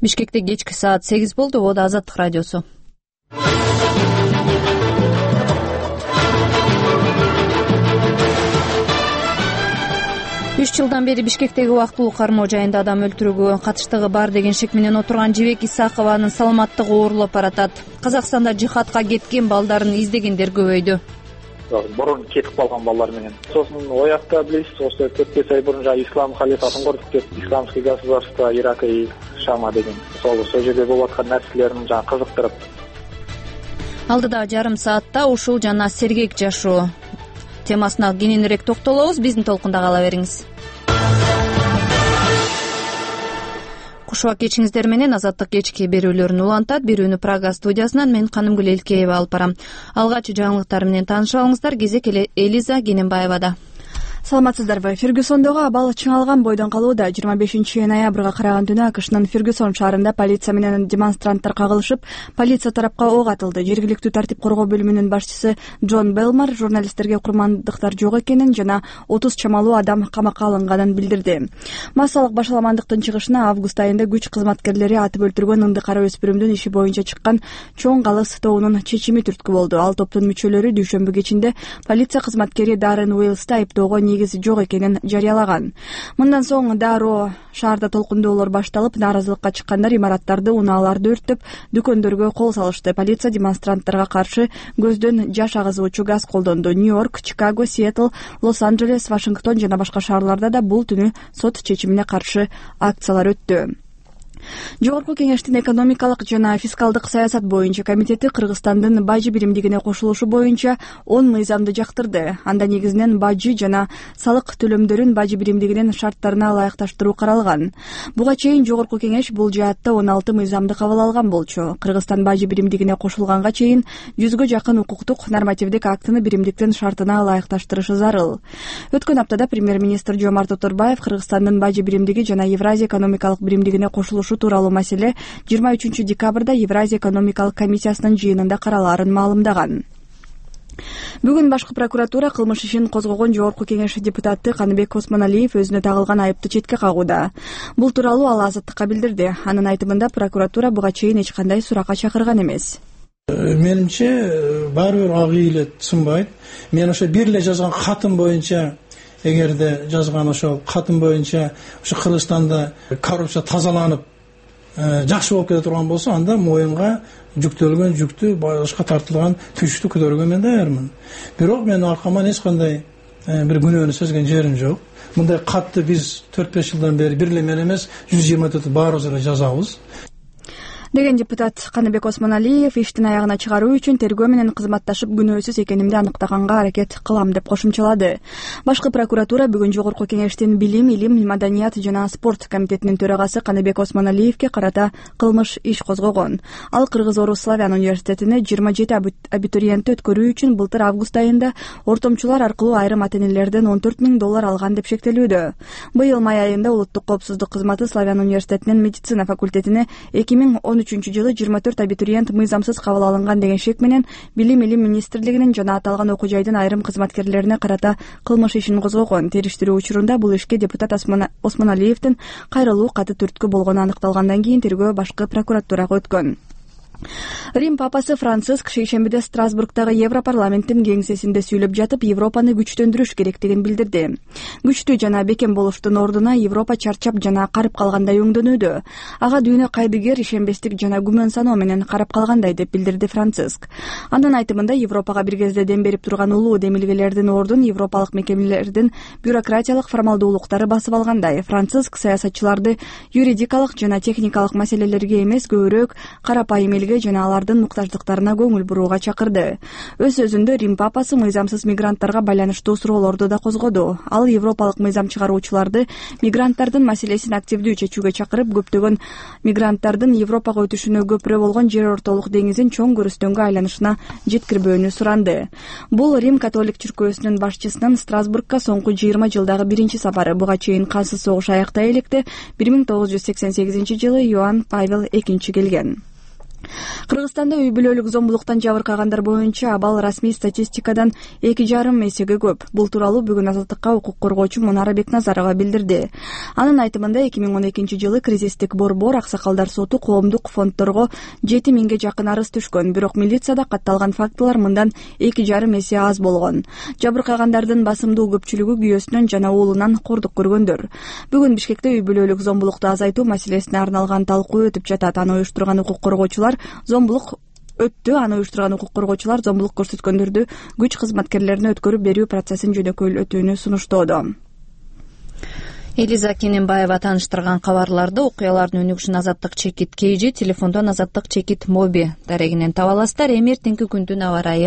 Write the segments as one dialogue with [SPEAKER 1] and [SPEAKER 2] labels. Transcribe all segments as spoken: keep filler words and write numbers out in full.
[SPEAKER 1] Бишкекте кечки саат сегиз болду. Ободо Азаттык радиосу. үч жылдан бери Бишкектеги убактылуу кармоо жайында адам өлтүрүүгө катыштыгы бар деген шек менен отурган Жибек Исакованын саламаттыгы оорулап баратат. Казакстанда жихадка кеткен балдарын издегендер көбөйдү.
[SPEAKER 2] Мурун кетип калган балдар менен. Сосын оякта билесиз, ошо төрт беш ай мурун жана ислам халифатын курдук деп, исламский государство Ирака и Шама деген. Сол ошол жерде болуп аткан нерселерин жана кызыктырып.
[SPEAKER 1] Алдыда жарым саатта ушул жана сергек жашоо темасына кененирээк токтолобуз. Биздин толкунда кала бериңиз. Кушуак кечиңиздер менен Азаттык кечки берүүлөрүн улантат. Берүүнү Прага студиясынан мен Канымгүл Элкеева алып барам. Алгач жаңылыктар менен таанышып алыңыздар. Кезек эле Элиза Кененбаевада.
[SPEAKER 3] Саламатсыздарбы. Фергюсондогу абал чыңалган бойдон калууда. жыйырма бешинчи ноябрга караган түнү АКШнын Фергюсон шаарында полиция менен демонстранттар кагылышып, полиция тарапка ок атылды. Жергиликтүү тартип коргоо бөлүмүнүн башчысы Джон Белмар журналисттерге курмандыктар жок экенин жана отуз чамалуу адам камакка алынганын билдирди. Массалык башаламандыктын чыгышына август айында күч кызматкерлери атып өлтүргөн ынды кара өспүрүмдүн иши боюнча чыккан чоң калыс тобунун чечими түрткү болду. Ал топтун мүчөлөрү дүйшөмбү кечинде полиция кызматкери Даррен Уиллсты айыптоого негизи жок экенин жарыялаган. Мындан соң дароо шаарда толкундоолор башталып, нааразылыкка чыккандар имараттарды, унааларды өрттөп, дүкөндөргө кол салышты. Полиция демонстранттарга каршы көздөн жаш агызуучу газ колдонду. Нью-Йорк, Чикаго, Сиэтл, Лос-Анджелес, Вашингтон жана башка шаарларда да бул түнү сот чечимине каршы акциялар өттү. Жогорку кеңештин экономикалык жана фискалдык саясат боюнча комитети Кыргызстандын бажы биримдигине кошулушу боюнча он мыйзамды жактырды. Анда негизинен бажы жана салык төлөмдөрүн бажы биримдигинин шарттарына ылайыкташтыруу каралган. Буга чейин жогорку кеңеш бул жаатта он алты мыйзамды кабыл алган болчу. Кыргызстан бажы биримдигине кошулганга чейин жүзгө жакын укуктук нормативдик актыны биримдиктин шартына ылайыкташтырышы зарыл. Өткөн аптада премьер-министр Жомарт Оторбаев Кыргызстандын бажы биримдиги жана Евразия экономикалык биримдигине кошулушу тууралуу маселе жыйырма үчүнчү декабрда Евразия экономикалык комиссиясынын жыйынында каралаарын маалымдаган. Бүгүн башкы прокуратура кылмыш ишин козгогон жогорку кеңеш депутаты Каныбек Осмоналиев өзүнө тагылган айыпты четке кагууда. Бул тууралуу ал Азаттыкка билдирди. Анын айтымында прокуратура буга чейин эч кандай суракка чакырган эмес.
[SPEAKER 4] Менимче баары бир ак ийилет сунбайт. Мен ошо бир эле жазган катым боюнча, эгерде жазган ошол катым боюнча ошо Кыргызстанда коррупция тазаланып жакшы болуп кете турган болсо, анда моюнга жүктөлгөн жүктү башка тартылган күчтү көтөргөнгө мен даярмын. Бирок мен аркаман эч кандай бир күнөөнү сезген жерим жок. Мындай катты биз төрт беш жылдан бери бир эле мен эмес жүз жыйырма төрт баарыбыз эле жазабыз
[SPEAKER 3] деген депутат Каныбек Осмоналиев иштин аягына чыгаруу үчүн тергөө менен кызматташып күнөөсүз экенимди аныктаганга аракет кылам деп кошумчалады. Башкы прокуратура бүгүн жогорку кеңештин билим, илим, маданият жана спорт комитетинин төрагасы Каныбек Осмоналиевке карата кылмыш иш козгогон. Ал Кыргыз-Орус славян университетине жыйырма жети абитуриентти өткөрүү үчүн былтыр август айында ортомчулар аркылуу айрым ата-энелерден он төрт миң доллар алган деп шектелүүдө. Быйыл май айында улуттук коопсуздук кызматы Славян университетинин медицина факультетине эки миң он үчүнчү жылы жыйырма төрт абитуриент мыйзамсыз кабыл алынган деген шек менен Билим илим министрлигинин жана аталган окуу жайдын айрым кызматкерлерине карата кылмыш ишин козгогон. Териштирүү учурунда бул ишке депутат Осмоналиевдин кайрылуу каты түрткү болгону аныкталгандан кийин тергөө башкы прокуратурага өткөн. Рим папасы Франциск шейшембиде Страсбургдагы Европарламенттин кеңсесинде сүйлөп жатып, Европаны күчтөндүрүш керектигин билдирди. Күчтүү жана бекем болуштун ордуна Европа чарчап жана карып калгандай өңдөнүүдө. Ага дүйнө кайдыгер, ишенбестик жана күмөн саноо менен карап калгандай деп билдирди Франциск. Анын айтымында Европага бир кезде дем берип турган улуу демилгелердин ордун европалык мекемелердин бюрократиялык формалдуулуктары басып алгандай. Франциск саясатчыларды юридикалык жана техникалык маселелерге эмес, көбүрөөк карапайым элге жана алардын муктаждыктарына көңүл бурууга чакырды. Өз сөзүндө Рим папасы мыйзамсыз мигранттарга байланыштуу суроолорду да козгоду. Ал европалык мыйзам чыгаруучуларды мигранттардын маселесин активдүү чечүүгө чакырып, көптөгөн мигранттардын Европага өтүшүнө көпүрө болгон жер ортолук деңизин чоң көрүстөнгө айланышына жеткирбөөнү суранды. Бул Рим католик чиркөөсүнүн башчысынын Страсбургка соңку жыйырма жылдагы биринчи сапары. Буга чейин кансыз согуш аяктай электе бир миң тогуз жүз сексен сегизинчи жылы Иоанн Павел экинчи келген. Кыргызстанда үй бүлөлүк зомбулуктан жабыркагандар боюнча абал расмий статистикадан эки жарым эсеге көп. Бул тууралуу бүгүн Азаттыкка укук коргоочу Мунара Бекназарова билдирди. Анын айтымында эки миң он экинчи жылы кризистик борбор Аксакалдар соту коомдук фонддорго жети миңге жакын арыз түшкөн, бирок милицияда катталган фактылар мындан эки жарым эсе аз болгон. Жабыркагандардын басымдуу көпчүлүгү күйөөсүнөн жана уулунан кордук көргөндөр. Бүгүн Бишкекте үй бүлөлүк зомбулукту азайтуу маселесине арналган талкуу өтүп жатат. Аны уюштурган укук коргоочулар зомбулук өттү. Аны уюштурган укук коргоочулар зомбулук көрсөткөндөрдү күч кызматкерлерине өткөрүп берүү процессин жөнөкөйлөтүүнү сунуштоодо.
[SPEAKER 1] Элиза Кененбаева тааныштырган кабарларды, окуялардын өнүгүшүн Азаттык чекит Кейжи, телефондон Азаттык чекит Моби дарегинен таба аласыздар. Эми эртеңки күндүн аба ырайы.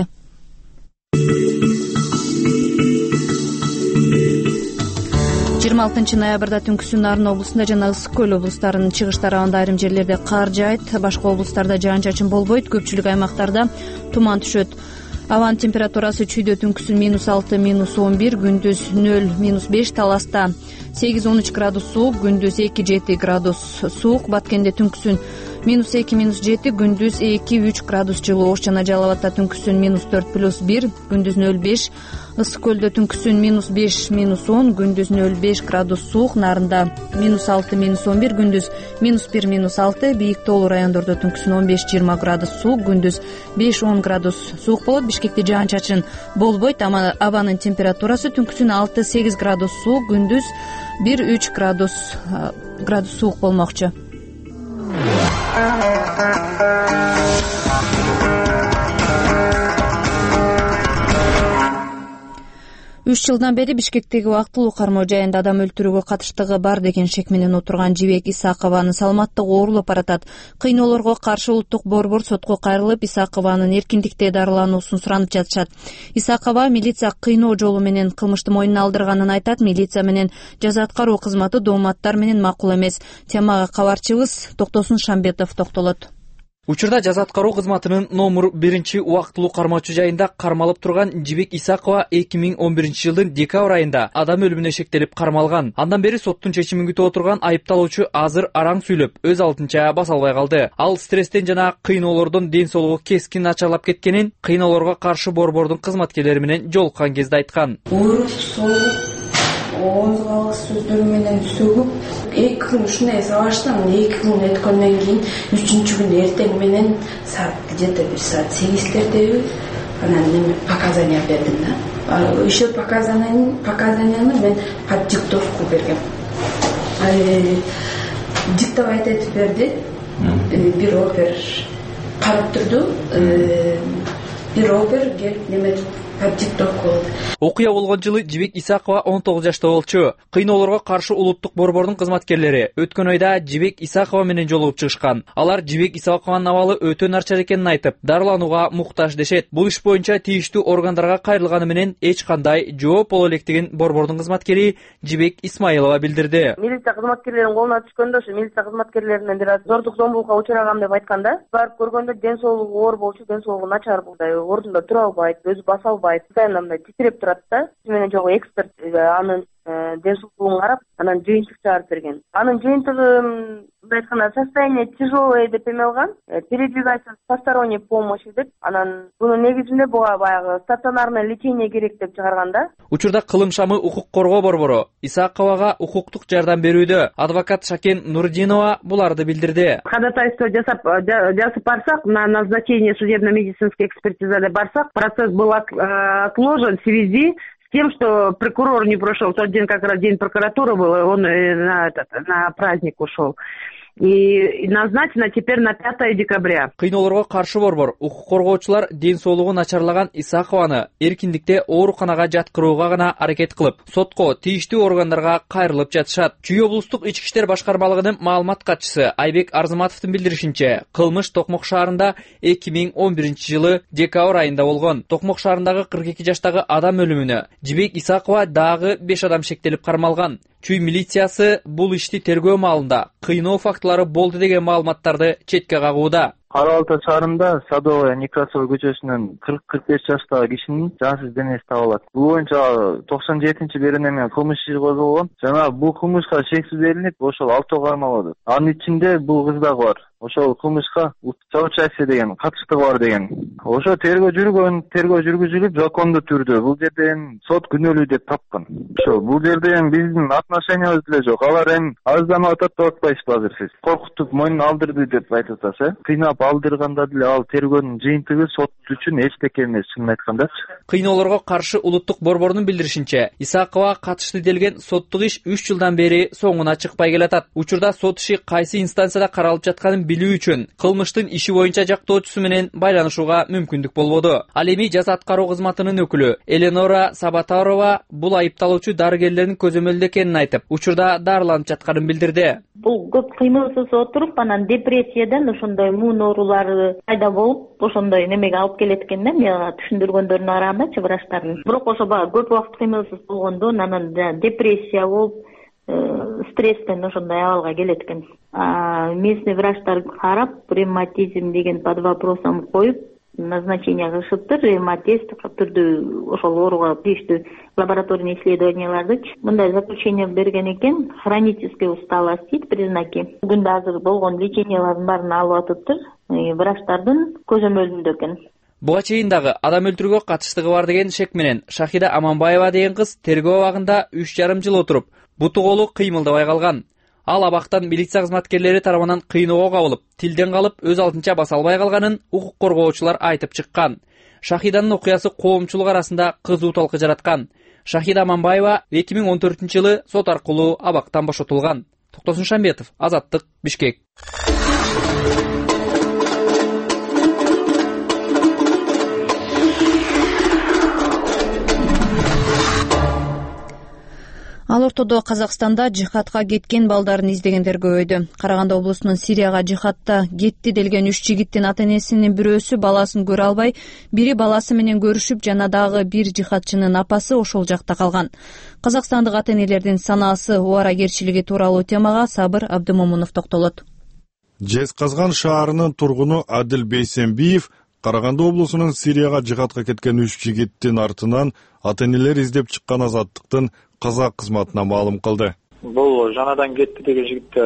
[SPEAKER 1] жыйырма алтынчы ноябрда түнкүсүн Нарын облусунда жана Ысык көл облустарынын чыгыш тарабында айрым жерлерде кар жаайт, башка облустарда жаан-чачын болбойт, көпчүлүк аймактарда туман түшөт. Абанын температурасы чүйдө түнкүсүн минус алты, минус он бир, күндүз нөл, минус беш, Таласта сегиз он үч градус суук, күндүз эки жети градус суук, Баткенде түнкүсүн минус эки, минус жети, күндүз эки үч градус жылуу, Ош жана Жалал Абадта түнкүсүн минус төрт, плюс бир, күндүз нөл беш, Ысык көлдө түнкүсүн минус беш, минус он, күндүз нөл беш градус суук, Нарында минус алты, минус он бир, күндүз минус бир, минус алты, Бийик тоолуу райондордо түнкүсүн он беш, жыйырма градус суук, күндүз беш, он градус суук болот. Бишкекте жаан-чачын болбойт, абанын температурасы түнкүсүн алты, сегиз градус суук, күндүз бир, үч градус градус суук болмокчу. Үч жылдан бери Бишкектеги убактылуу кармоо жайында адам өлтүрүүгө катыштыгы бар деген шек менен отурган Жибек Исакованын саламаттыгы оорулуп баратат. Кыйноолорго каршы улуттук борбор сотко кайрылып, Исакованын эркиндикте дарылануусун суранып жатышат. Исакова милиция кыйноо жолу менен кылмышты мойнуна алдырганын айтат. Милиция менен жаза аткаруу кызматы дооматтар менен макул эмес. Темага кабарчыбыз Токтосун Шамбетов токтолот.
[SPEAKER 5] Учурда жаза аткаруу кызматынын номер биринчи убактылуу кармоочу жайында кармалып турган Жибек Исакова эки миң он биринчи жылдын декабрь айында адам өлүмүнө шектелип кармалган. Андан бери соттун чечимин күтүп отурган айыпталуучу азыр араң сүйлөп, өз алдынча баса албай калды. Ал стресстен жана кыйноолордон ден соолугу кескин начарлап кеткенин кыйноолорго каршы борбордун кызматкерлери менен жолуккан кезде айткан.
[SPEAKER 6] Оозгалы сөздөр менен сөгүп, эки күн ушундай сабаштым. эки күн өткөндөн кийин үчүнчү күнү эртең менен саат где-то бир саат сегиздердеби анан эме показания бердим да. Еще показания показанияны мен под диктовку бергем. Диктовать этип берди. Бир опер карап турду. Бир опер келип неметип
[SPEAKER 5] Окуя болгон жылы Жибек Исакова он тогуз жашта болчу. Кыйноолорго каршы улуттук борбордун кызматкерлери өткөн айда Жибек Исакова менен жолугуп чыгышкан. Алар Жибек Исакованын абалы өтө начар экенин айтып, дарыланууга муктаж дешет. Бул иш боюнча тийиштүү органдарга кайрылганы менен эч кандай жооп боло электигин борбордун кызматкери Жибек Исмаилова билдирди.
[SPEAKER 7] Милиция кызматкерлеринин колуна түшкөндө ошо милиция кызматкерлеринен бир аз зордук зомбулукка учурагам деп айтканда, барып көргөндө ден соолугу оор болчу, ден соолугу начар болду. Ордунда тура албайт, өзү баса албайт. Мындай титиреп турат да. Менен жогу эксперт анын ден соолугун карап, анан жыйынтык чыгарып берген. Анын жыйынтыгы мындай айтканда состояние тяжелое деп эме алган, передвигается с посторонней помощью деп. Анан бунун негизинде буга баягы стационарное лечение керек деп чыгарган да.
[SPEAKER 5] Учурда кылым шамы укук коргоо борбору Исаковага укуктук жардам берүүдө. Адвокат Шакен Нурдинова буларды билдирди.
[SPEAKER 7] Ходатайство жасап жасап барсак, на назначение судебно-медицинской экспертизы деп барсак, процесс был отложен в связи с тем, что прокурор не прошел. В тот день как раз день прокуратуры был, он на, этот, на праздник ушел. И назначено теперь на пятое декабря.
[SPEAKER 5] Кыйноолорго каршы борбор укук коргоочулар ден соолугу начарлаган Исакованы эркиндикте ооруканага жаткырууга гана аракет кылып, сотко тийиштүү органдарга кайрылып жатышат. Чүй облустук ички иштер башкармалыгынын маалымат катчысы Айбек Арзыматовдун билдиришинче, кылмыш Токмок шаарында эки миң он биринчи жылы декабрь айында болгон. Токмок шаарындагы кырк эки жаштагы адам өлүмүнө Жибек Исакова дагы беш адам шектелип кармалган. Чүй милициясы бул ишти тергөө маалында кыйноо фактылары болду деген маалыматтарды четке кагууда.
[SPEAKER 8] Ара Алтай шаарында Садовая Некрасова көчөсүнөн кырк кырк беш жаштагы кишинин жансыз денеси табылат. Бул боюнча токсон жетинчи берене менен кылмыш иши козголгон. Жана бул кылмышка шексиз элинип, ошол алты кармалды. Анын ичинде бул кыз дагы бар. ошол кылмышка соучастие деген катыштыгы бар деген. Ошо тергөө жүргөн, тергөө жүргүзүлүп закондуу түрдө бул жерден сот күнөөлүү деп тапкан. Ошо бул жерде эми биздин отношениябыз деле жок. Алар эми арызданып атат деп атпайсызбы азыр сиз? Коркутуп мойнун алдырды деп айтып атасыз, э? Кыйнап алдырганда деле ал тергөөнүн жыйынтыгы сот үчүн эчтеке эмес, чынын айткандачы.
[SPEAKER 5] Кыйноолорго каршы улуттук борбордун билдиришинче, Исакова катышты делген соттук иш үч жылдан бери соңуна чыкпай келатат. Учурда сот иши кайсы инстанцияда каралып жатканын билүү үчүн кылмыштын иши боюнча жактоочусу менен байланышууга мүмкүндүк болбоду. Ал эми жаза аткаруу кызматынын өкүлү Эленора Сабатарова бул айыпталуучу дарыгерлердин көзөмөлдө экенин айтып, учурда дарыланып жатканын билдирди.
[SPEAKER 9] Бул көп кыймылсыз отуруп, анан депрессиядан ошондой муун оорулары пайда болуп, ошондой немеге алып келет экен да, мага түшүндүргөндөрүнүн арасында врачтардын. Бирок ошо баягы көп убакыт кыймылсыз болгондо анан депрессия болуп, стресстен ошондой абалга келет экен. Местный врачтар карап, ревматизм деген под вопросом коюп, назначение кылышыптыр, ревматист түрдүү ошол ооруга тийиштүү лабораторный исследованияларды мындай заключение берген экен. Хроническая усталость дейт, признаки. Бүгүндө азыр болгон лечениялардын баарын алып атыптыр, врачтардын көзөмөлүндө экен.
[SPEAKER 5] Буга чейин дагы адам өлтүрүүгө катыштыгы бар деген шек менен Шахида Аманбаева деген кыз тергөө абагында үч жарым жыл отуруп, буту колу кыймылдабай калган. Ал абактан милиция кызматкерлери тарабынан кыйноого кабылып, тилден калып, өз алдынча баса албай калганын укук коргоочулар айтып чыккан. Шахиданын окуясы коомчулук арасында кызуу талкы жараткан. Шахида Аманбаева эки миң он төртүнчү жылы сот аркылуу абактан бошотулган. Токтосун Шамбетов, Азаттык, Бишкек.
[SPEAKER 1] Ал ортодо Казакстанда жихадка кеткен балдарын издегендер көбөйдү. Караганда облусунун Сирияга жихадта кетти делген үч жигиттин ата-энесинин бирөөсү баласын көрө албай, бири баласы менен көрүшүп, жана дагы бир жихадчынын апасы ошол жакта калган. Казакстандык ата-энелердин санаасы, убаракерчилиги тууралуу темага Сабыр Абдымомунов токтолот.
[SPEAKER 10] Жезказган шаарынын тургуну Адил Бейсенбиев Караганда облусунун Сирияга жихадка кеткен үч жигиттин артынан ата-энелер издеп чыккан Азаттыктын казак кызматына маалым кылды.
[SPEAKER 2] Бул жанадан кетти деген жигитти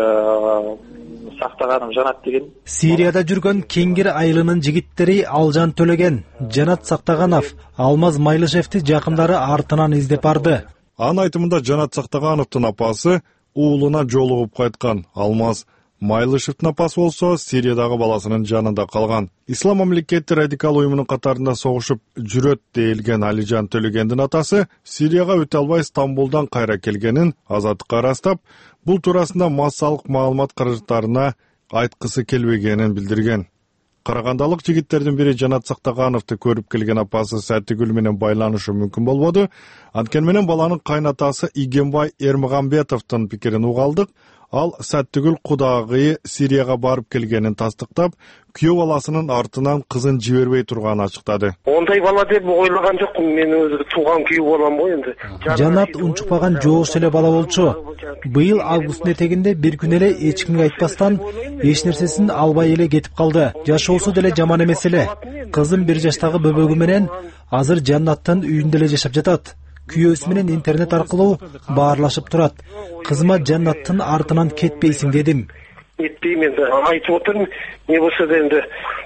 [SPEAKER 2] Сактаганым Жанат деген.
[SPEAKER 11] Сирияда жүргөн Кеңгир айылынын жигиттери Алжан Төлеген, Жанат Сактаганов, Алмаз Майлышевти жакындары артынан издеп барды.
[SPEAKER 10] Анын айтымында Жанат Сактагановдун апасы уулуна жолугуп кайткан. Алмаз Майлышевдин апасы болсо Сириядагы баласынын жанында калган. Ислам мамлекети радикал уюмунун катарында согушуп жүрөт дейилген Алижан Төлөгендин атасы Сирияга өтө албай Стамбулдан кайра келгенин Азаттыкка ырастап, бул туурасында массалык маалымат каражаттарына айткысы келбегенин билдирген. Карагандалык жигиттердин бири Жанат Сактагановду көрүп келген апасы Сәттигүл менен байланышы мүмкүн болбоду. Анткени менен баланын кайнатасы Игенбай Эрмагамбетовдун пикирин угалдык. Ал Сәттигүл кудагыйы Сирияга барып келгенин тастыктап, күйөө баласынын артынан кызын жибербей турганын ачыктады.
[SPEAKER 12] Ондай бала деп ойлаган жокмун, мен өзү тууган күйөө балам го энди.
[SPEAKER 11] Жанат унчукпаган жоош эле бала болчу. Быйыл августтун этегинде бир күн эле эч кимге айтпастан эч нерсесин албай эле кетип калды. Жашоосу деле жаман эмес эле. Кызым бир жаштагы бөбөгү менен азыр Жанаттын үйүндө эле жашап жатат. Күйөөсү менен интернет аркылуу баарлашып турат. Кызыма Жанаттын артынан кетпейсиң дедим.
[SPEAKER 12] Кетпейм энди, айтып отурмун. Не болсо да энди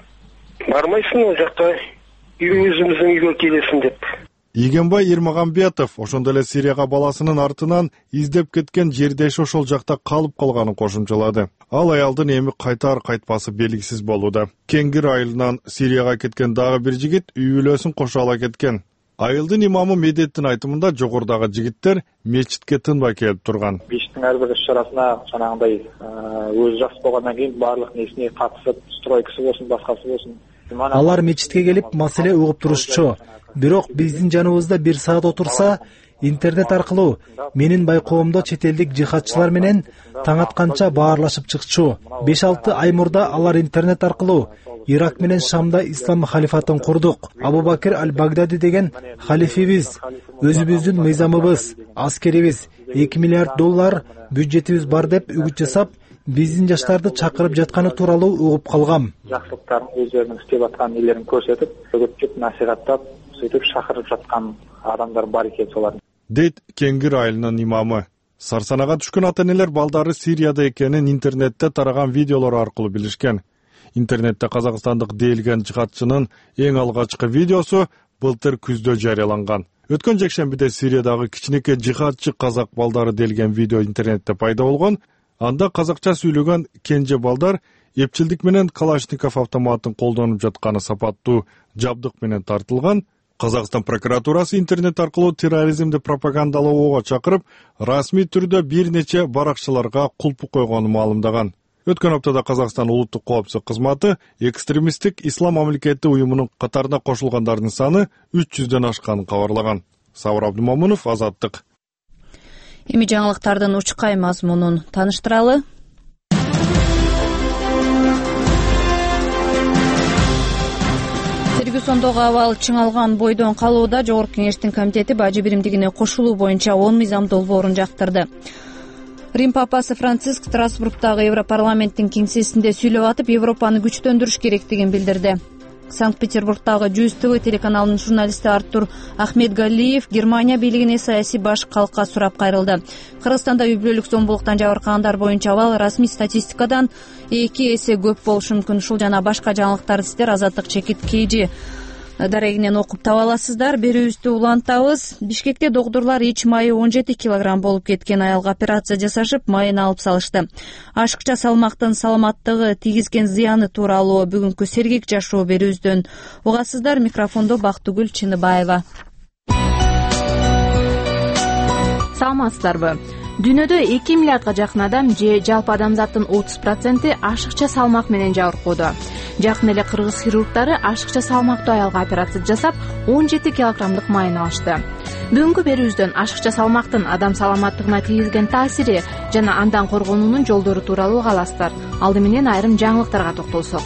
[SPEAKER 12] бармайсың ал жакка, өзүмүздүн үйгө келесиң деп.
[SPEAKER 10] Игенбай Эрмагамбетов ошондо эле Сирияга баласынын артынан издеп кеткен жердеши ошол жакта калып калганын кошумчалады. Ал аялдын эми кайтар кайтпасы белгисиз болууда. Кеңгир айылынан Сирияга кеткен дагы бир жигит үй бүлөсүн кошо ала кеткен. Айылдын имамы Медеттин айтымында жогорудагы жигиттер мечитке тынбай келип турган.
[SPEAKER 2] Биштин ар бир иш-чарасына жанагындай өзү жакшы болгондон кийин баардык несине катышып, стройкасы болсун, башкасы болсун.
[SPEAKER 11] Алар мечитке келип маселе угуп турушчу. Бирок биздин жаныбызда бир саат отурса, интернет аркылуу менин байкоомдо чет элдик жихадчылар менен таң атканча баарлашып чыкчу. беш алты ай мурда алар интернет аркылуу Ирак менен Шамда ислам халифатын курдук. Абу Бакир аль-Багдади деген халифебиз, өзүбүздүн мыйзамыбыз, аскерибиз, эки миллиард доллар бюджетибиз бар деп үгүт жасап, биздин жаштарды чакырып жатканы тууралуу угуп калгам.
[SPEAKER 2] Жакшылыктарын өздөрүнүн иштеп аткан нелерин көрсөтүп, өгөттөп, насихаттап, сөйтүп чакырып жаткан адамдар бар экен солар.
[SPEAKER 10] Дейт Кеңгир айылынын имамы. Сарсанага түшкөн ата энелер балдары Сирияда экенин интернетте тараган видеолор аркылуу билишкен. Интернетте казакстандык дээлген жихадчынын эң алгачкы видеосу былтыр күздө жарыяланган. Өткөн жекшембиде Сириядагы кичинекей жихадчы казак балдары делген видео интернетте пайда болгон. Анда казакча сүйлөгөн кенже балдар эпчилдик менен Калашников автоматын колдонуп жатканы сапаттуу жабдык менен тартылган. Казакстан прокуратурасы интернет аркылуу терроризмди пропагандалоого чакырып, расмий түрдө бир нече баракчаларга кулпу койгонун маалымдаган. Өткөн аптада Казакстан улуттук коопсуздук кызматы экстремисттик ислам мамлекети уюмунун катарына кошулгандардын саны үч жүздөн ашканын кабарлаган. Сабыр Абдумомунов, Азаттык.
[SPEAKER 1] Эми жаңылыктардын учкай мазмунун тааныштыралы. Фергюсондогу абал чыңалган бойдон калууда Жогорку Кеңештин комитети бажы биримдигине кошулуу боюнча он мыйзам долбоорун жактырды. Рим папасы Франциск Страсбургдагы Европарламенттин кеңсесинде сүйлөп атып, Европаны күчтөндүрүш керектигин билдирди. Санкт-Петербургдагы жүз ТВ телеканалынын журналисти Артур Ахмедгалиев Германия бийлигине саясий баш калкка сурап кайрылды. Кыргызстанда үй бүлөлүк зомбулуктан жабыркагандар боюнча абал расмий статистикадан эки эсе көп болушу мүмкүн. Ушул жана башка жаңылыктарды сиздер Азаттык чекит кейжи дарегинен окуп таба аласыздар. Берүүбүздү улантабыз. Бишкекте доктурлар ич майы он жети килограмм болуп кеткен аялга операция жасашып, майын алып салышты. Ашыкча салмактын саламаттыгы тийгизген зыяны тууралуу бүгүнкү сергек жашоо берүүбүздөн угасыздар. Микрофондо Бактыгүл Чыныбаева.
[SPEAKER 13] Саламатсыздарбы? Дүйнөдө эки миллиардга жакын адам же жалпы адамзаттын отуз проценти ашыкча салмак менен жабыркоодо. Жакын эле кыргыз хирургдары ашыкча салмактуу аялга операция жасап он жети килограммдык майын алышты. Бүгүнкү берүүбүздөн ашыкча салмактын адам саламаттыгына тийгизген таасири жана андан коргонуунун жолдору тууралуу уга аласыздар. Алды менен айрым жаңылыктарга токтолсок.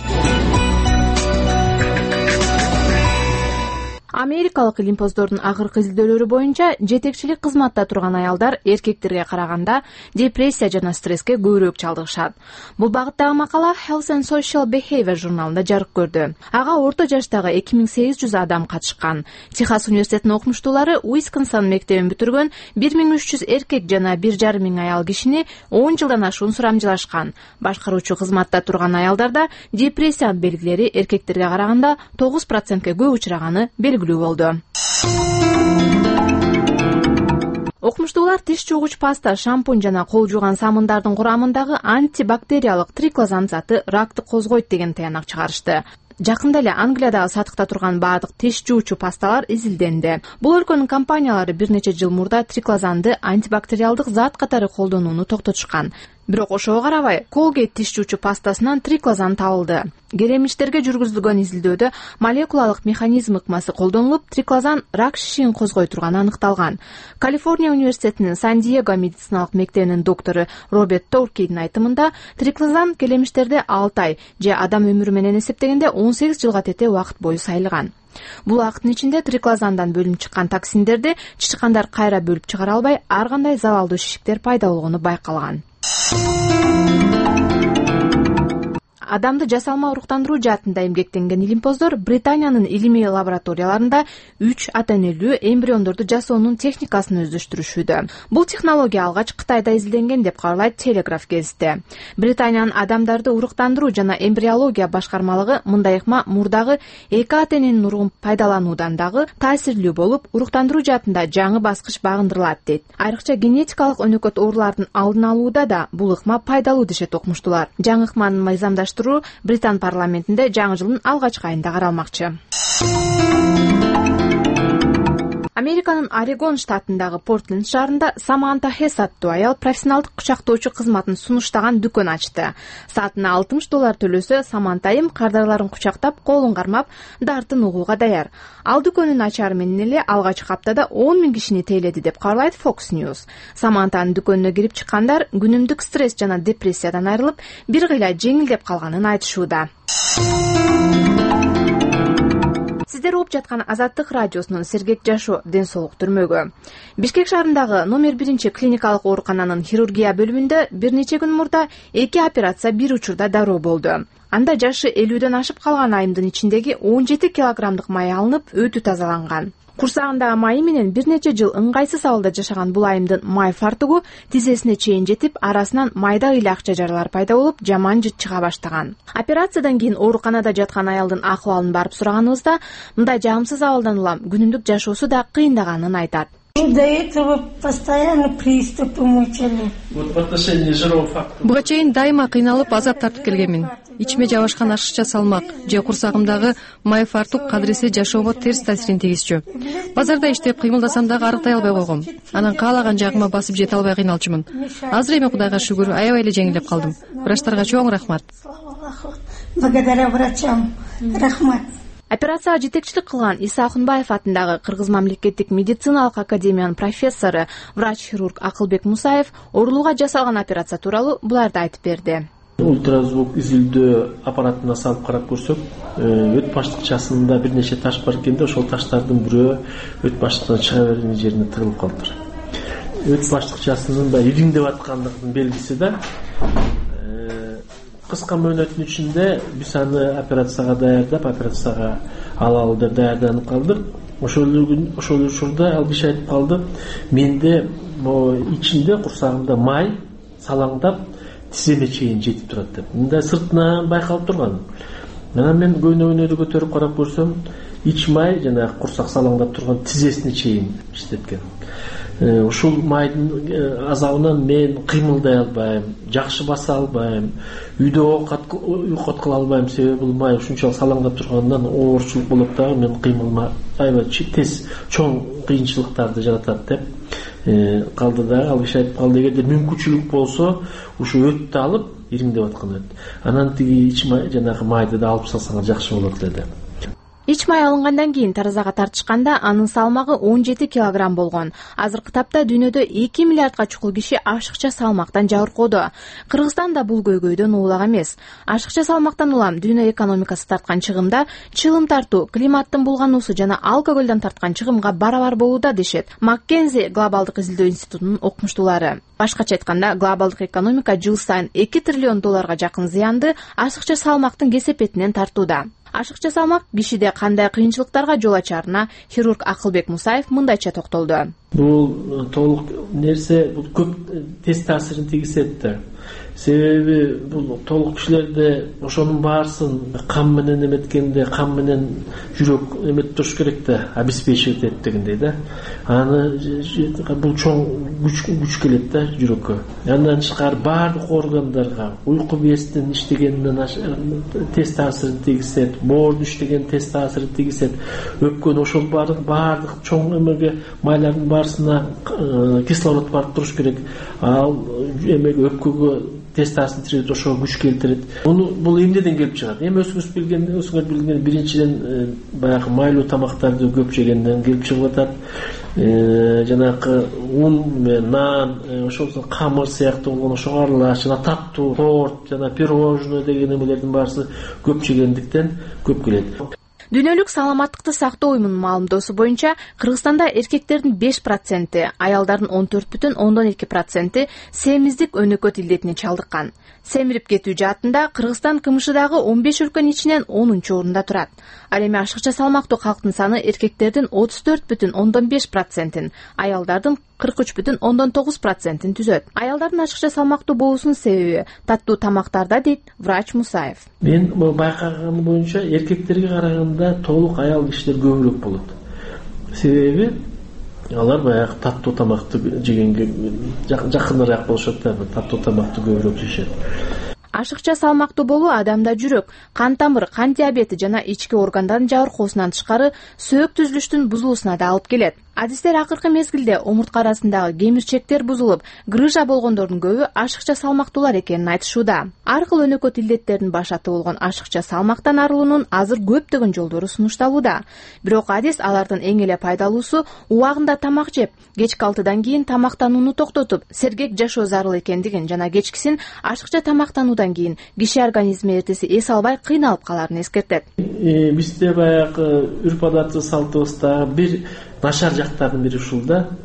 [SPEAKER 13] Америкалык илимпоздордун акыркы изилдөөлөрү боюнча жетекчилик кызматта турган аялдар эркектерге караганда депрессия жана стресске көбүрөөк чалдыгышат. Бул багыттагы макала Health and Social Behavior журналында жарык көрдү. Ага орто жаштагы эки миң сегиз жүз адам катышкан. Техас университетинин окумуштуулары Уисконсин мектебин бүтүргөн бир миң үч жүз эркек жана бир жарым миң аял кишини он жылдан ашуун сурамжылашкан. Башкаруучу кызматта турган аялдарда депрессиянын белгилери эркектерге караганда тогуз процентке көп учураганы белгилүү болду. Окумуштуулар тиш жуугуч паста, шампунь жана кол жууган самындардын курамындагы антибактериялык триклозан заты ракты козгойт деген таянак чыгарышты. Жакында эле Англиядагы сатыкта турган баардык тиш жуучу пасталар изилденди. Бул өлкөнүн компаниялары бир нече жыл мурда триклозанды антибактериалдык зат катары колдонууну токтотушкан. Бирок ошого карабай, Colgate тиш жуучу пастасынан триклозан табылды. Керемичтерге жүргүзүлгөн изилдөөдө молекулалык механизм ыкмасы колдонулуп, триклозан рак шишин козгой турганы аныкталган. Калифорния университетинин Сан-Диего медициналык мектебинин доктору Роберт Торкейдин айтымында, триклозан келемиштерде алты ай же адам өмүрү менен эсептегенде он сегиз жылга тете убакыт бою сайылган. Бул убакыттын ичинде триклозандан бөлүнүп чыккан токсиндерди чычкандар кайра бөлүп чыгара албай, ар кандай залалдуу шишиктер пайда болгону байкалган. Адамды жасалма уруктандыруу жаатында эмгектенген илимпоздор Британиянын илимий лабораторияларында үч ата-энелүү эмбриондорду жасоонун техникасын өздөштүрүшүүдө. Бул технология алгач Кытайда изилденген деп кабарлайт Телеграф гезити. Британиянын адамдарды уруктандыруу жана эмбриология башкармалыгы мындай ыкма мурдагы эки ата-эненин уругун пайдалануудан дагы таасирлүү болуп, уруктандыруу жаатында жаңы баскыч багындырылат дейт. Айрыкча генетикалык өнөкөт оорулардын алдын алууда да бул ыкма пайдалуу дешет окумуштуулар. Жаңы ыкманын мыйзамдаштыруу Британ парламентинде жаңы жылдын алгачкы айында каралмакчы. Американын Орегон штатындагы Портленд шаарында Саманта Хесс аттуу аял профессионалдык кучактоочу кызматын сунуштаган дүкөн ачты. Саатына алтымыш доллар төлөсө, Саманта айым кардарларын кучактап, колун кармап, дартын угууга даяр. Ал дүкөнүн ачары менен эле алгачкы аптада он миң кишини тейледи деп кабарлайт Fox News. Самантанын дүкөнүнө кирип чыккандар күнүмдүк стресс жана депрессиядан айрылып, бир кыйла жеңилдеп калганын айтышууда. Сиздер угуп жаткан Азаттык радиосунун сергек жашоо ден соолук түрмөгү. Бишкек шаарындагы номер биринчи клиникалык оорукананын хирургия бөлүмүндө бир нече күн мурда эки операция бир учурда дароо болду. Анда жашы элүүдөн ашып калган айымдын ичиндеги он жети килограммдык май алынып, өтү тазаланган. Курсагындагы майы менен бир нече жыл ыңгайсыз абалда жашаган бул айымдын май фартугу тизесине чейин жетип, арасынан майда эле акча жарлар пайда болуп, жаман жыт чыга баштаган. Операциядан кийин ооруканада жаткан аялдын акыбалын барып сураганыбызда, мындай жагымсыз абалдан улам күнүмдүк жашоосу да кыйындаганын айтат.
[SPEAKER 14] До этого постоянно приступы мучили.
[SPEAKER 15] Вот в отношении жирового фактора.
[SPEAKER 16] Буга чейин дайыма кыйналып азап тартып келгенмин. Ичиме жабышкан ашыкча салмак же курсагымдагы май фартук кадыресе жашоого терс таасирин тийгизчү. Базарда иштеп кыймылдасам дагы арыктай албай койгом. Анан каалаган жагыма басып жете албай кыйналчумун. Азыр эми Кудайга шүгүр аябай эле жеңилдеп калдым. Врачтарга чоң рахмат.
[SPEAKER 14] Благодаря врачам. Рахмат.
[SPEAKER 13] Операцияга жетекчилик кылган Иса Акунбаев атындагы Кыргыз мамлекеттик медициналык академиянын профессору, врач-хирург Акылбек Мусаев оорулууга жасалган операция тууралуу буларды айтып берди.
[SPEAKER 15] Ультразвук изилдөө аппаратына салып карап көрсөк, өт баштыкчасында бир нече таш бар экенде, ошол таштардын бирөө өт баштыктан чыга берген жерине тыгылып калыптыр. Өт баштыкчасынын да ириңдеп аткандыгынын белгиси да. Кыска мөөнөттүн ичинде биз аны операцияга даярдап, операцияга алалы деп даярданып калдык. Ошол күн, ошол учурда ал киши айтып калды, менде ичинде курсагымда май салаңдап тиземе чейин жетип турат деп. Мындай сыртынан байкалып турган. Анан мен көйнөгүнө көтөрүп карап көрсөм, ич май жана курсак салаңдап турган тизесине чейин иштеткен. Ушул майдын азабынан мен кыймылдай албайм, жакшы баса албайм, үйдө уйкат кыла албайм, себеби бул май ушунчалык салаңдап тургандан оорчулук болуп дагы мен кыймылма аябай тез чоң кыйынчылыктарды жаратат деп калды да. Ал киши айтып калды, эгерде мүмкүнчүлүк болсо ушу өттү алып, ириңдеп аткан өт, анан тиги ич май жанагы майды да алып салсаңар жакшы болот деди.
[SPEAKER 13] Ич май алынгандан кийин таразага тартышканда анын салмагы он жети килограмм болгон. Азыркы тапта дүйнөдө эки миллиардга чукул киши ашыкча салмактан жабыркоодо. Кыргызстан да бул көйгөйдөн улак эмес. Ашыкча салмактан улам дүйнө экономикасы тарткан чыгымда чылым тартуу, климаттын булгануусу жана алкоголдон тарткан чыгымга барабар болууда дешет Маккензи глобалдык изилдөө институтунун окумуштуулары. Башкача айтканда, глобалдык экономика жыл сайын эки триллион долларга жакын зыянды ашыкча салмактын кесепетинен тартууда. Ашыкча салмак кишиде кандай кыйынчылыктарга жол ачарына хирург Акылбек Мусаев мындайча токтолду.
[SPEAKER 15] Бул толук нерсе, бул көп тез таасирин тийгизет да. Себеби бул толук кишилерде ошонун баарысын кан менен эметкенде, кан менен жүрөк эмет туруш керек да, обеспечивать этет дегендей да. Аны бул чоң күч күч келет да жүрөккө. Андан тышкары баардык органдарга уйку безинин иштегенинен тез таасирин тийгизет, боордун иштеген тез таасирин тийгизет. Өпкөнү ошол баардык баардык чоң эмеге майлардын баарысына кислород барып туруш керек. Ал эмеге өпкөгө тез таасирин тийгизет, ошого күч келтирет. Муну бул эмнеден келип чыгат? Эми өзүңүз билген, өзүңөр билген биринчиден баягы майлуу тамактарды көп жегенден келип чыгып атат. Жанагы ун, нан, ошол камыр сыяктуу болгон ошого аралаш, жана таттуу торт, жана пирожное деген эмелердин баарысы көп жегендиктен көп келет.
[SPEAKER 13] Дүйнөлүк саламаттыкты сактоо уюмунун маалымдоосу боюнча Кыргызстанда эркектердин беш проценти, аялдардын он төрт бүтүн ондон эки проценти семиздик өнөкөт илдетине чалдыккан. Семирип кетүү жаатында Кыргызстан КМШдагы он беш өлкөнүн ичинен онунчу орунда турат. Ал эми ашыкча салмактуу калктын саны эркектердин отуз төрт бүтүн ондон беш процентин, аялдардын кырк үч бүтүн ондон тогуз процентин түзөт. Аялдардын ашыкча салмактуу болуусунун себеби таттуу тамактарда, дейт врач Мусаев.
[SPEAKER 15] Мен байкаганым боюнча эркектерге караганда толук аял кишилер көбүрөөк болот. Себеби алар баягы таттуу тамакты жегенге жакыныраак болушат да, таттуу тамакты көбүрөөк жешет.
[SPEAKER 13] Ашыкча салмактуу болуу адамда жүрөк, кан тамыр, кан диабети жана ички органдардын жабыркоосунан тышкары сөөк түзүлүштүн бузулуусуна да алып келет. Адистер акыркы мезгилде омуртка арасындагы кемирчектер бузулуп, грыжа болгондордун көбү ашыкча салмактуулар экенин айтышууда. Ар кыл өнөкөт илдеттердин башаты болгон ашыкча салмактан арылуунун азыр көптөгөн жолдору сунушталууда. Бирок адис алардын эң эле пайдалуусу убагында тамак жеп, кечки алтыдан кийин тамактанууну токтотуп, сергек жашоо зарыл экендигин жана кечкисин ашыкча тамактануудан кийин киши организми эртеси эс албай кыйналып каларын эскертет.
[SPEAKER 15] Бизде баягы үрп адаты салтыбызда бир начар жактардын бири ушул да.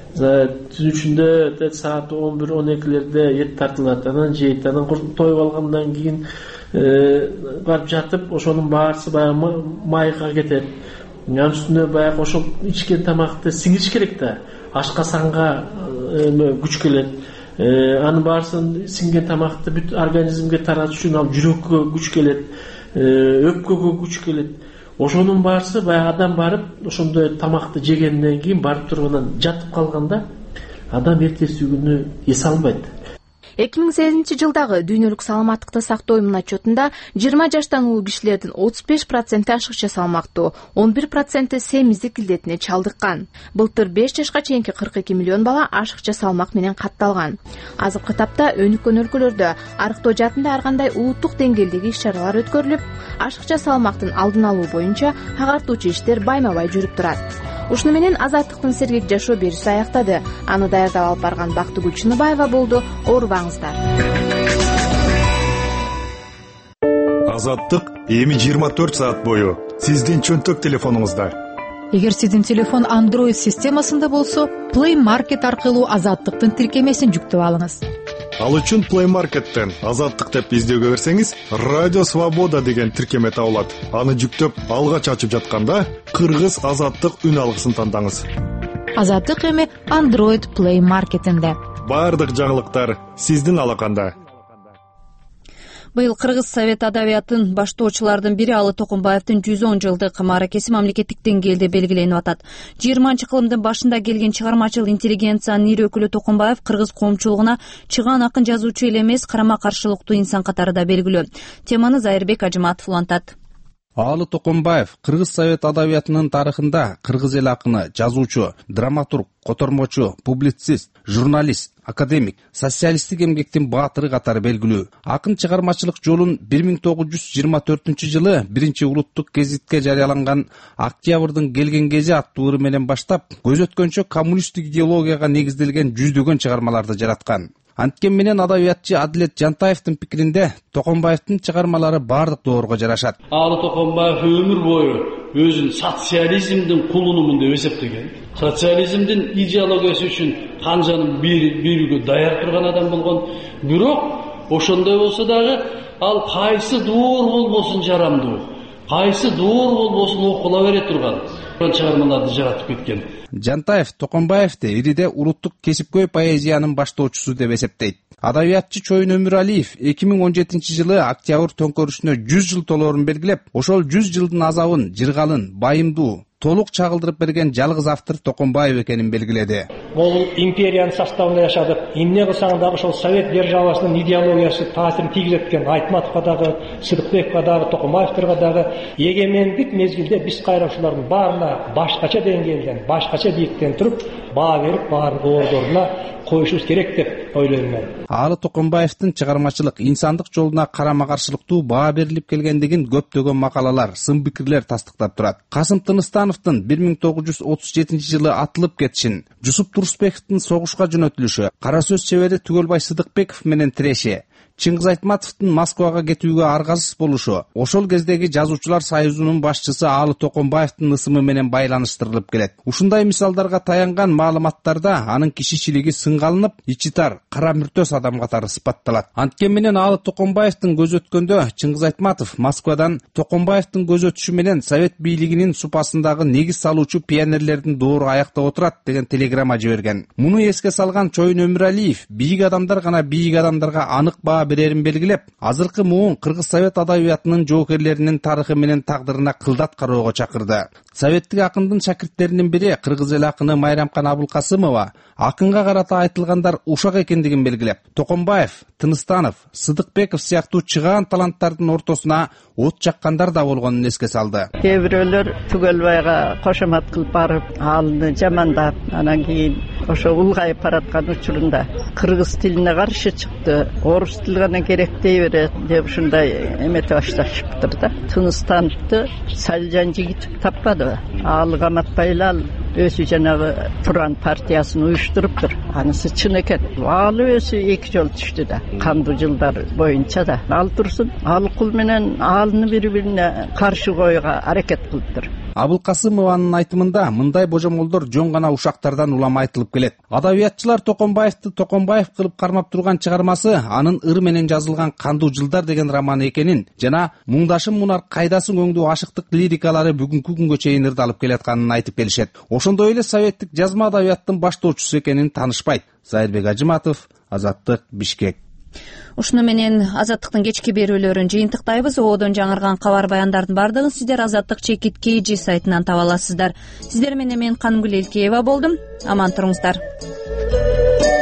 [SPEAKER 15] түзүшүндө саат он бир он экилерде эт тартылат, анан жейт, анан тоюп алгандан кийин барып жатып ошонун баарысы баягы майга кетет. Анын үстүнө баягы ошол ичкен тамакты сиңириш керек да, ашкасанга күч келет. Анын баарысын сиңген тамакты бүт организмге таратыш үчүн ал жүрөккө күч келет, өпкөгө күч келет. Ошонун баарысы баягы адам барып ошондой тамакты жегенден кийин барып туруп анан жатып калганда адам эртеси күнү эс албайт.
[SPEAKER 13] эки миң сегизинчи жылдагы дүйнөлүк саламаттыкты сактоо уюмунун отчетунда жыйырма жаштан улуу кишилердин отуз беш проценти ашыкча салмактуу, он бир проценти семиздик илдетине чалдыккан. Былтыр беш жашка чейинки кырк эки миллион бала ашыкча салмак менен катталган. Азыркы тапта өнүккөн өлкөлөрдө арыктоо жаатында ар кандай улуттук деңгээлдеги иш-чаралар өткөрүлүп, ашыкча салмактын алдын алуу боюнча агартуучу иштер байма-бай жүрүп турат. Ушуну менен Азаттыктын сергек жашоо берүүсү аяктады. Аны даярдап алып барган Бактыгүл Чыныбаева болду. Оорубаңыздар.
[SPEAKER 10] Азаттык эми жыйырма төрт саат бою сиздин чөнтөк телефонуңузда.
[SPEAKER 17] Эгер сиздин телефон Android системасында болсо, Play Market аркылуу Азаттыктын тиркемесин жүктөп алыңыз.
[SPEAKER 10] Ал үчүн Play Market'тен Азаттык деп издөөгө берсеңиз, Радио Свобода деген тиркеме табылат. Аны жүктөп, алгач ачып жатканда Кыргыз Азаттык үн алгысын тандаңыз.
[SPEAKER 17] Азаттык эми Android Play Market'инде.
[SPEAKER 10] Бардык жаңылыктар сиздин алаканда.
[SPEAKER 1] Быйыл Кыргыз Совет адабиятын баштоочулардын бири Алы Токумбаевдин жүз он жылдык мааракеси мамлекеттик деңгээлде белгиленип атат. жыйырманчы кылымдын башында келген чыгармачыл интеллигенциянын ири өкүлү Токумбаев кыргыз коомчулугуна чыгаан акын жазуучу эле эмес, карама-каршылыктуу инсан катарында белгилүү. Теманы Зайырбек Ажыматов улантат.
[SPEAKER 18] Алы Токумбаев Кыргыз Совет адабиятынын тарыхында кыргыз эл акыны, жазуучу, драматург, котормочу, публицист, журналист, академик, социалисттик эмгектин баатыры катары белгилүү. Акын чыгармачылык жолун бир миң тогуз жүз жыйырма төртүнчү жылы биринчи улуттук гезитке жарыяланган Октябрдын келген кези аттуу ыры менен баштап, көз өткөнчө коммунисттик идеологияга негизделген жүздөгөн чыгармаларды жараткан. Анткени менен адабиятчы Адилет Жантаевдин пикиринде Токумбаевдин чыгармалары бардык доорго жарашат.
[SPEAKER 19] Алы Токумбаев өмүр бою өзүн социализмдин кулунумун деп эсептеген. Социализмдин идеологиясы үчүн канжанын берүүгө даяр турган адам болгон. Бирок ошондой болсо дагы ал кайсы доор болбосун жарамдуу, кайсы доор болбосун окула бере турган чыгармаларды жаратып кеткен.
[SPEAKER 18] Жантаев Токумбаевди ириде улуттук кесипкөй поэзиянын баштоочусу деп эсептейт. Адабиятчы Чоюн Өмүралиев эки миң он жетинчи жылы Октябрь төңкөрүшүнө жүз жыл толоорун белгилеп, ошол жүз жылдын азабын, жыргалын, байымдуу, толук чагылдырып берген жалгыз автор Токумбаев экенин белгиледи.
[SPEAKER 20] Бул империянын составында жашадык. Эмне кылсаң дагы ошол Совет державасынын идеологиясы таасирин тийгизет экен. Айтматовго дагы, Сыдыкбековго дагы, Токумбаевтерге дагы эгемендик мезгилде биз кайра ушулардын баарына башкача деңгээлден, башкача бийиктен туруп, баа берип, баардык ордоруна коюшубуз керек деп ойлойм мен.
[SPEAKER 18] Алы Токумбаевдин чыгармачылык инсандык жолуна карама-каршылыктуу баа берилип келгендигин көптөгөн макалалар, сын пикирлер тастыктап турат. Касым Тыныстановдун бир миң тогуз жүз отуз жетинчи жылы атылып кетишин, Жусуп Турсбековдун согушка жөнөтүлүшү, кара сөз чебери Түгөлбай Сыдыкбеков менен тиреши, Чыңгыз Айтматовдун Москвага кетүүгө аргасыз болушу, ошол кездеги жазуучулар союзунун башчысы Алы Токумбаевдин ысымы менен байланыштырылып келет. Ушундай мисалдарга таянган маалыматтарда анын кишичилиги сынга алынып, ичи тар, кара мүртөс адам катары сыпатталат. Анткени менен Алы Токумбаевдин көз өткөндө Чыңгыз Айтматов Москвадан Токумбаевдин көз өтүшү менен Совет бийлигинин супасындагы негиз салуучу пионерлердин доору аякта отурат деген телеграмма жиберген. Муну эске салган Чоюн Өмүралиев бийик адамдар гана бийик адамдарга анык баа берерин белгилеп, азыркы муун Кыргыз Совет адабиятынын жоокерлеринин тарыхы менен тагдырына кылдат кароого чакырды. Советтик акындын шакирттеринин бири кыргыз эл акыны Майрамкан Абылкасымова акынга карата айтылгандар ушак экендигин белгилеп, Токумбаев, Тыныстанов, Сыдыкбеков сыяктуу чыгаан таланттардын ортосуна от жаккандар да болгонун эске салды.
[SPEAKER 21] Кээ бирөөлөр Түгөлбайга кошомат кылып барып, алны жамандап, анан кийин ошо улгайып бараткан учурунда кыргыз тилине каршы чыкты, орус тили гана керек дей берет деп ушундай эмете башташыптыр да. Тыныстановду Салжан Жигитов таппады. Ал каматпай эле өзү жанагы Туран партиясын уюштуруптур. Анысы чын экен. Ал өзү эки жол түштү да. Кандуу жылдар боюнча да. Ал турсун, ал кул менен алны бири-бирине каршы коюуга аракет кылыптыр.
[SPEAKER 18] Абылкасымованын айтымында мындай божомолдор жөн гана ушактардан улам айтылып келет. Адабиятчылар Токонбаевди Токонбаев кылып кармап турган чыгармасы анын ыр менен жазылган Кандуу жылдар деген романы экенин жана Муңдашым мунар кайдасың өңдүү ашыктык лирикалары бүгүнкү күнгө чейин ырдалып келатканын айтып келишет. Ошондой эле советтик жазма адабияттын баштоочусу экенин таанышпайт. Зайырбек Ажыматов, Азаттык, Бишкек.
[SPEAKER 1] Ушуну менен Азаттыктын кечки берүүлөрүн жыйынтыктайбыз. Оодон жаңырган кабар баяндардын бардыгын сиздер Азаттык чекит kg сайтынан таба аласыздар. Сиздер менен мен Канымгүл Элкеева болдум. Аман туруңуздар.